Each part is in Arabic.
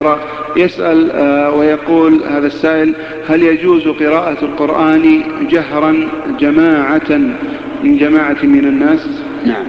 يسأل ويقول هذا السائل: هل يجوز قراءة القرآن جهرا من جماعة من الناس؟ نعم.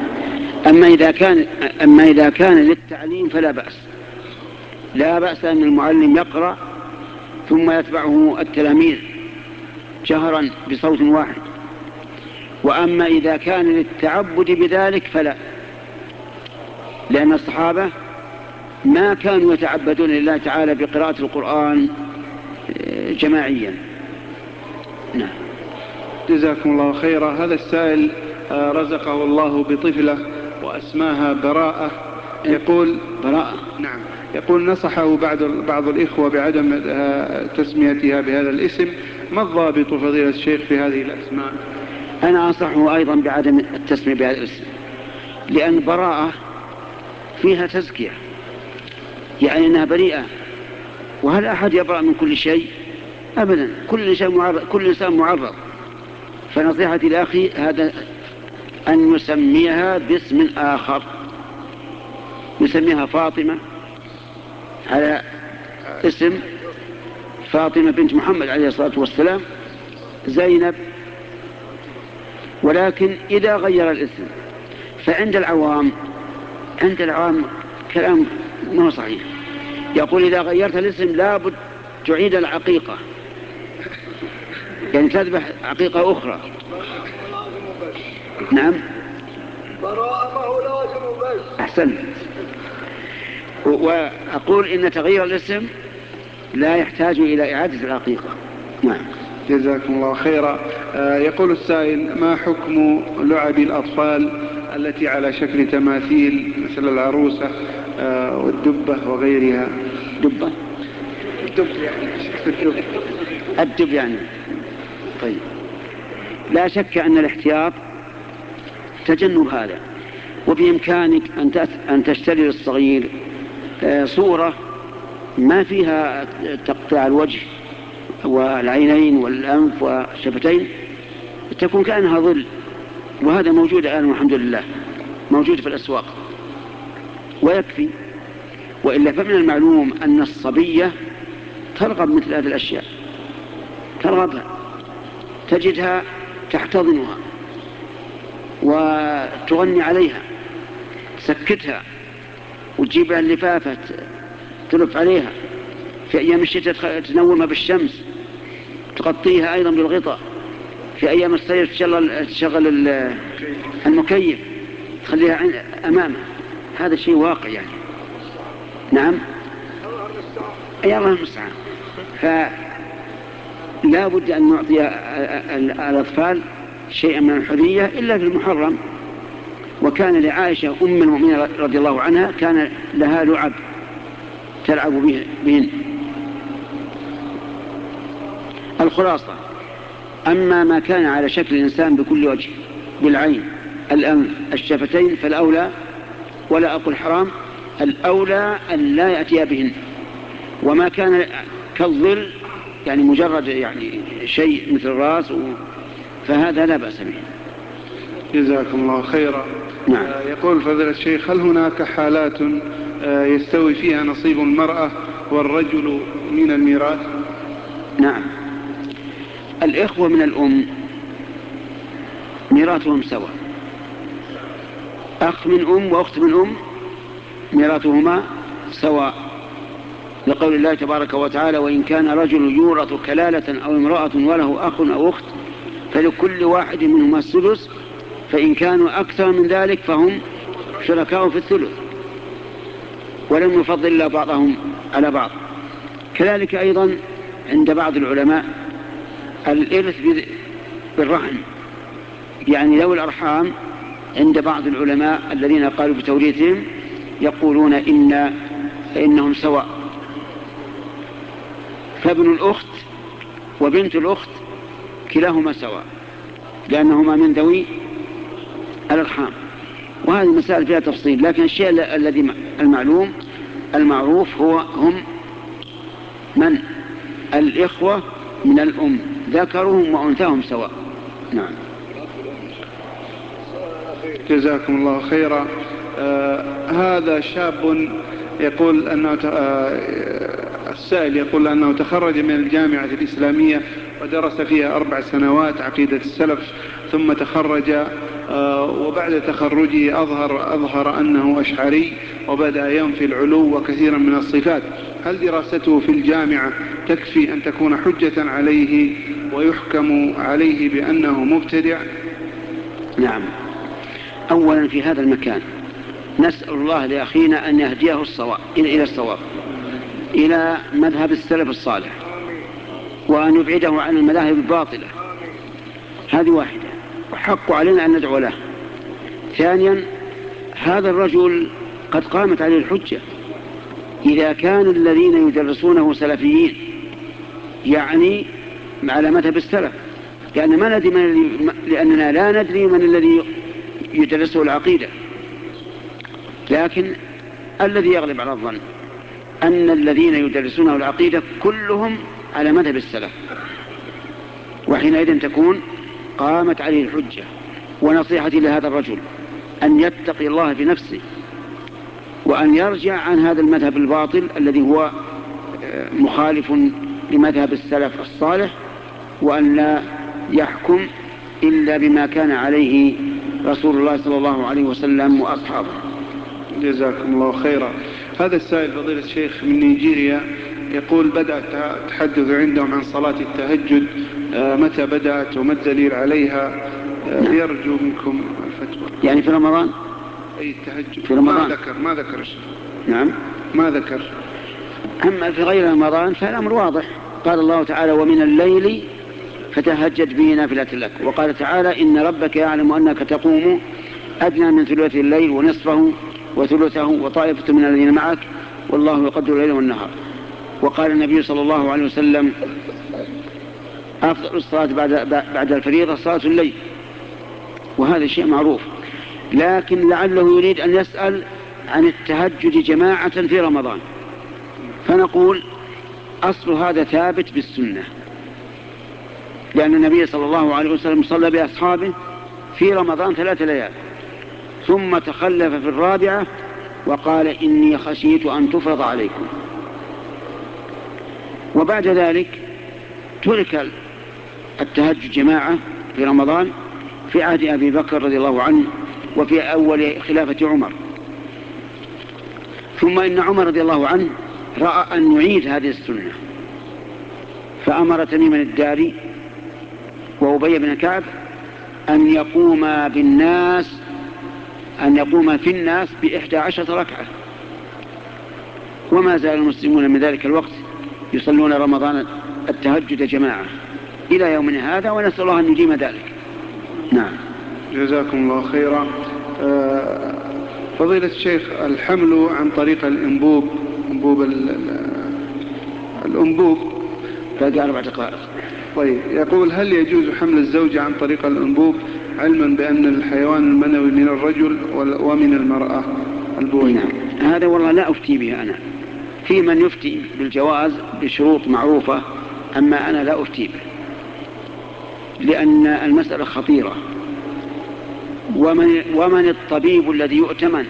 أما إذا كان للتعليم فلا بأس، لا بأس أن المعلم يقرأ ثم يتبعه التلاميذ جهرا بصوت واحد. وأما إذا كان للتعبد بذلك فلا، لأن الصحابة ما كانوا يتعبدون لله تعالى بقراءة القرآن جماعيا. نعم. جزاكم الله خيرا. هذا السائل رزقه الله بطفلة وأسماها براءة. يقول براءة. نعم. يقول: نصحه بعض الإخوة بعدم تسميتها بهذا الاسم، ما الضابط فضيلة الشيخ في هذه الأسماء؟ أنا أنصحه أيضا بعدم التسمية بهذا الاسم، لأن براءة فيها تزكية، يعني أنها بريئة. وهل أحد يبرأ من كل شيء؟ أبدا، كل إنسان معرض. فنصيحتي لأخي هذا أن يسميها باسم آخر، يسميها فاطمة على اسم فاطمة بنت محمد عليه الصلاة والسلام، زينب. ولكن إذا غير الاسم فعند العوام كلام ما هو صحيح. يقول: إذا غيرت الاسم لابد تعيد العقيقة، يعني تذبح عقيقة أخرى. نعم. براءة ما هو لازم بس. أحسن. وأقول إن تغيير الاسم لا يحتاج إلى إعادة العقيقة. نعم. جزاكم الله خيرا. يقول السائل: ما حكم لعب الأطفال التي على شكل تماثيل مثل العروسة والدبة وغيرها؟ دبة؟ الدب يعني شكل الدب يعني. طيب، لا شك أن الاحتياط تجنب هذا، وبإمكانك أن تشتري للصغير صورة ما فيها تقطيع الوجه والعينين والأنف والشفتين، تكون كأنها ظل. وهذا موجود الآن والحمد لله، موجود في الأسواق ويكفي. وإلا فمن المعلوم أن الصبية ترغب مثل هذه الأشياء، ترغبها، تجدها تحتضنها وتغني عليها، تسكتها وتجيب لها اللفافة تلف عليها. في أيام الشتاء تنومها بالشمس، تغطيها أيضا بالغطاء. في أيام الصيف تشغل المكيف، تخليها أمامها. هذا شيء واقع يعني. نعم. يا الله المستعان. فلا بد أن نعطي الأطفال شيئا من الحرية إلا في المحرم. وكان لعائشة أم المؤمنين رضي الله عنها كان لها لعب تلعب بهن. الخلاصة: أما ما كان على شكل الإنسان بكل وجه، بالعين، الأنف، الشفتين، فالأولى، ولا أقول حرام، الأولى أن لا يأتي بهن. وما كان كالظل، يعني مجرد يعني شيء مثل الرأس، فهذا لا بأس به. جزاكم الله خيرا. نعم. يقول فضيلة الشيخ: هل هناك حالات يستوي فيها نصيب المرأة والرجل من الميراث؟ نعم. الإخوة من الأم ميراثهم سواء، أخ من أم وأخت من أم ميراثهما سواء، لقول الله تبارك وتعالى: وإن كان رجل يورث كلالة أو امرأة وله أخ أو أخت فلكل واحد منهما السدس، فإن كانوا أكثر من ذلك فهم شركاء في الثلث، ولم يفضل الله بعضهم على بعض. كذلك أيضا عند بعض العلماء الإرث بالرحم، يعني ذوي الأرحام عند بعض العلماء الذين قالوا بتوريثهم يقولون إنهم سواء، فابن الأخت وبنت الأخت كلاهما سواء، لأنهما من ذوي الأرحام. وهذه المسائل فيها تفصيل، لكن الشيء الذي المعروف هم من الإخوة من الأم، ذكرهم وأنثاهم سواء. نعم. جزاكم الله خيرا. هذا شاب يقول أنه السائل يقول أنه تخرج من الجامعة الإسلامية ودرس فيها 4 سنوات عقيدة السلف، ثم تخرج وبعد تخرجه أظهر أنه أشعري وبدأ ينفي العلو وكثيرا من الصفات. هل دراسته في الجامعة تكفي أن تكون حجة عليه ويحكم عليه بأنه مبتدع؟ نعم. أولا في هذا المكان نسأل الله لأخينا أن يهديه إلى الصواب، إلى مذهب السلف الصالح، وأن يبعده عن المذاهب الباطلة. هذه واحدة، وحق علينا أن ندعو له. ثانيا، هذا الرجل قد قامت عليه الحجة. إذا كان الذين يدرسونه سلفيين يعني على مذهب السلف، لأننا لا ندري من الذي يدرسه العقيدة، لكن الذي يغلب على الظن أن الذين يدرسونه العقيدة كلهم على مذهب السلف، وحينئذ تكون قامت عليه الحجة. ونصيحتي لهذا الرجل أن يتقي الله في نفسه، وأن يرجع عن هذا المذهب الباطل الذي هو مخالف لمذهب السلف الصالح، وأن لا يحكم إلا بما كان عليه رسول الله صلى الله عليه وسلم وأصحابه. جزاكم الله خيرا. هذا السائل فضيلة الشيخ من نيجيريا يقول بدأ التحدث عندهم عن صلاة التهجد، متى بدأت وما الدليل عليها؟ يرجو منكم الفتوى. يعني في رمضان؟ أي التهجد في رمضان؟ ما ذكر الشيخ. نعم، ما ذكر. أما في غير رمضان فالأمر واضح. قال الله تعالى: ومن الليل فتهجد به نافلة لك. وقال تعالى: إن ربك يعلم أنك تقوم أدنى من ثلث الليل ونصفه وثلثه وطائفة من الذين معك والله يقدر الليل والنهار. وقال النبي صلى الله عليه وسلم: أفضل الصلاة بعد الفريضة صلاة الليل. وهذا شيء معروف، لكن لعله يريد أن يسأل عن التهجد جماعة في رمضان، فنقول أصل هذا ثابت بالسنة، لأن النبي صلى الله عليه وسلم صلى بأصحابه في رمضان 3 ليال، ثم تخلف في الرابعة وقال: إني خشيت أن تفرض عليكم. وبعد ذلك ترك التهجد جماعة في رمضان في عهد أبي بكر رضي الله عنه وفي أول خلافة عمر. ثم إن عمر رضي الله عنه رأى أن يعيد هذه السنة، فأمر تميم الداري وأبي بن كعب أن يقوم في الناس ب11 ركعة. وما زال المسلمون من ذلك الوقت يصلون رمضان التهجد جماعة إلى يومنا هذا، ونسأل الله أن يديم ذلك. نعم. جزاكم الله خيرا. فضيلة الشيخ، الحمل عن طريق الأنبوب، الأنبوب باقي 4 دقائق. طيب، يقول: هل يجوز حمل الزوجة عن طريق الأنبوب علما بأن الحيوان المنوي من الرجل ومن المرأة البويضة؟ نعم. هذا والله لا أفتي به أنا. في من يفتي بالجواز بشروط معروفة، أما أنا لا أفتي به، لأن المسألة خطيرة. ومن الطبيب الذي يؤتمن؟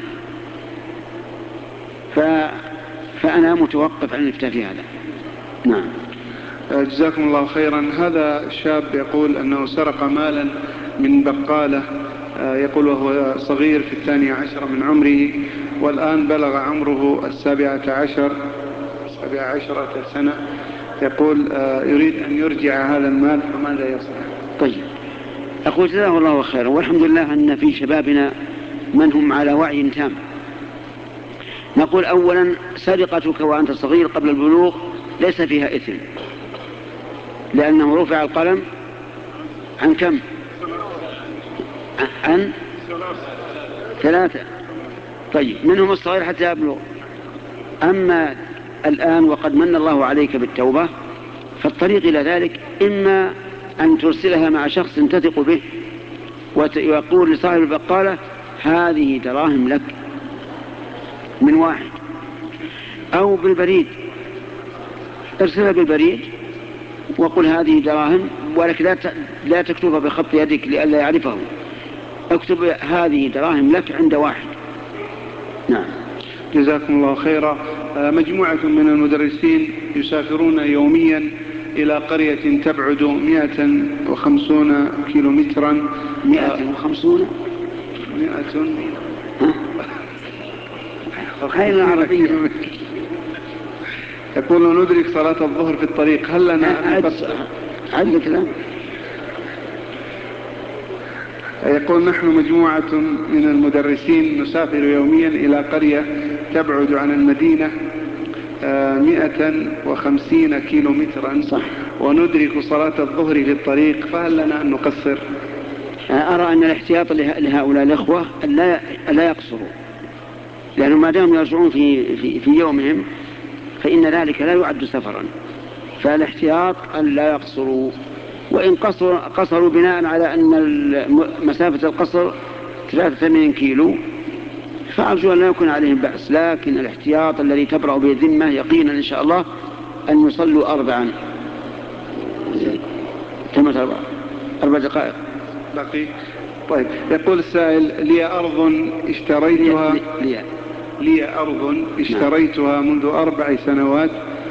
فأنا متوقف عن الافتاء في هذا. نعم. جزاكم الله خيرا. هذا الشاب يقول أنه سرق مالا من بقالة، يقول وهو صغير في 12 من عمره، والآن بلغ عمره 17 سنة. يقول يريد أن يرجع هذا المال، فماذا يصنع؟ طيب، أقول جزاه الله خيرا، والحمد لله أن في شبابنا من هم على وعي تام. نقول أولا: سرقتك وأنت صغير قبل البلوغ ليس فيها إثم، لأنه رفع القلم عن كم؟ عن 3. طيب، منهم الصغير حتى يبلغ. أما الآن وقد من الله عليك بالتوبة، فالطريق إلى ذلك إما أن ترسلها مع شخص تثق به ويقول لصاحب البقالة: هذه دراهم لك من واحد، أو بالبريد، ارسلها بالبريد وقل: هذه دراهم، ولكن لا تكتبها بخط يدك لئلا يعرفه، اكتب: هذه دراهم لك عند واحد. نعم. جزاكم الله خيرا. مجموعة من المدرسين يسافرون يوميا إلى قرية تبعد 150 كيلومترا. 150 150 يقول ندرك صلاة الظهر في الطريق، هل لنا أن نقصر؟ يقول نحن مجموعة من المدرسين نسافر يوميا إلى قرية تبعد عن المدينة 150 كيلومترا، صح، وندرك صلاة الظهر في الطريق، فهل لنا أن نقصر؟ أرى أن الاحتياط لهؤلاء الأخوة أن لا يقصروا، لأنهم ما دام يرجعون في يومهم فإن ذلك لا يعد سفرا، فالاحتياط أن لا يقصروا، وإن قصروا بناء على أن مسافة القصر 83 كيلو فأرجو أن لا يكون عليهم بأس، لكن الاحتياط الذي تبرأ به الذمة يقينا إن شاء الله أن يصلوا 4 تمت 4 دقائق باقي. طيب، يقول السائل لي أرض اشتريتها منذ 4 سنوات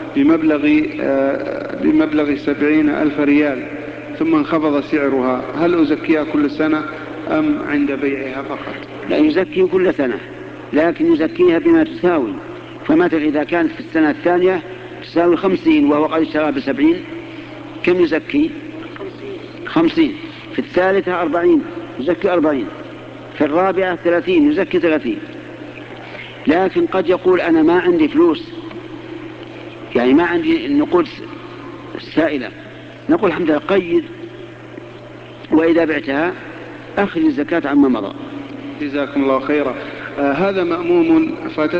بمبلغ 70,000 ريال، ثم انخفض سعرها، هل أزكيها كل سنة أم عند بيعها فقط؟ لا، يزكي كل سنة، لكن يزكيها بما تساوي. فمثلا إذا كانت في السنة الثانية تساوي 50 وهو قد اشتراها ب70، كم يزكي؟ 50. في الثالثة 40 يزكي 40، في الرابعة 30 يزكي 30. لكن قد يقول أنا ما عندي فلوس، يعني ما عندي النقود السائلة، نقول الحمد لله قيد، وإذا بعتها أخذ الزكاة عما مضى. جزاكم الله خيرا. هذا مأموم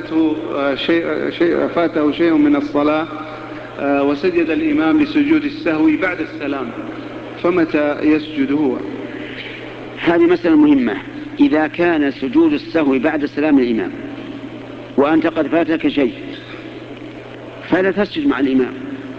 فاته شيء من الصلاة وسجد الإمام لسجود السهو بعد السلام، فمتى يسجد هو؟ هذه مسألة مهمة. إذا كان سجود السهو بعد سلام الإمام وأنت قد فاتك شيء فلا تسجد مع الإمام،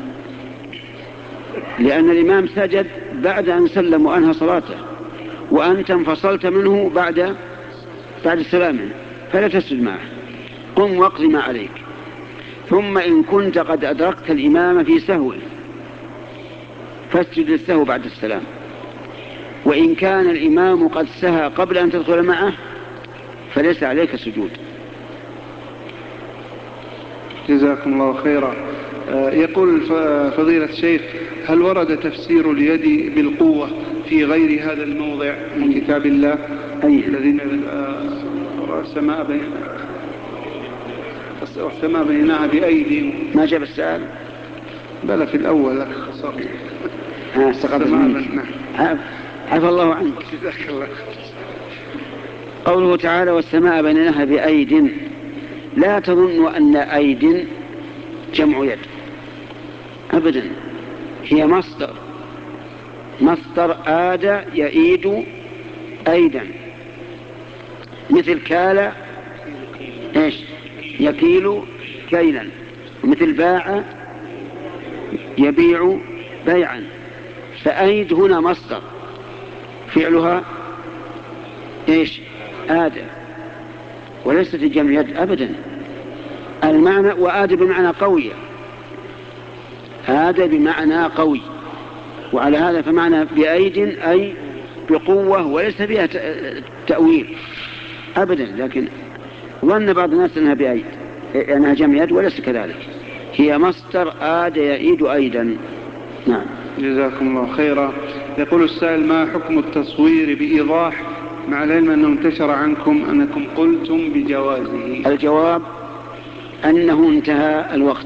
لأن الإمام سجد بعد أن سلم وأنهى صلاته، وأنت انفصلت منه بعد سلامه، فلا تسجد معه، قم واقض ما عليك. ثم إن كنت قد أدركت الإمام في سهوه فاسجد للسهو بعد السلام، وإن كان الإمام قد سهى قبل أن تدخل معه فليس عليك سجود. جزاكم الله خيرا. يقول فضيلة الشيخ هل ورد تفسير اليد بالقوة في غير هذا الموضع من كتاب الله؟ الذين السماء بيناها بأيدي. ما جاب السؤال؟ بلى في الأول عفى الله عنك. جزاك الله. قوله تعالى والسماء بيناها بأيد، لا تظن أن أيد جمع يد أبدا، هي مصدر آد يئيد أيدا، مثل كال يكيل كيلا، مثل باع يبيع بيعا. فأيد هنا مصدر فعلها آد، وليست الجمع يد أبدا. المعنى وآد بمعنى قوية، آد بمعنى قوي، وعلى هذا فمعنى بأيد أي بقوة، وليس فيها تأويل أبدا. لكن ظن بعض الناس أنها بأيد، أنها جمع يد، وليس كذلك، هي مصدر آد يئيد أيدا. نعم. جزاكم الله خيرا. يقول السائل ما حكم التصوير بإيضاح مع العلم أنه انتشر عنكم أنكم قلتم بجوازه؟ الجواب أنه انتهى الوقت.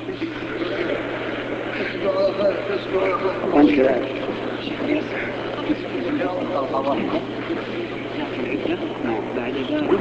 وأنت كذلك.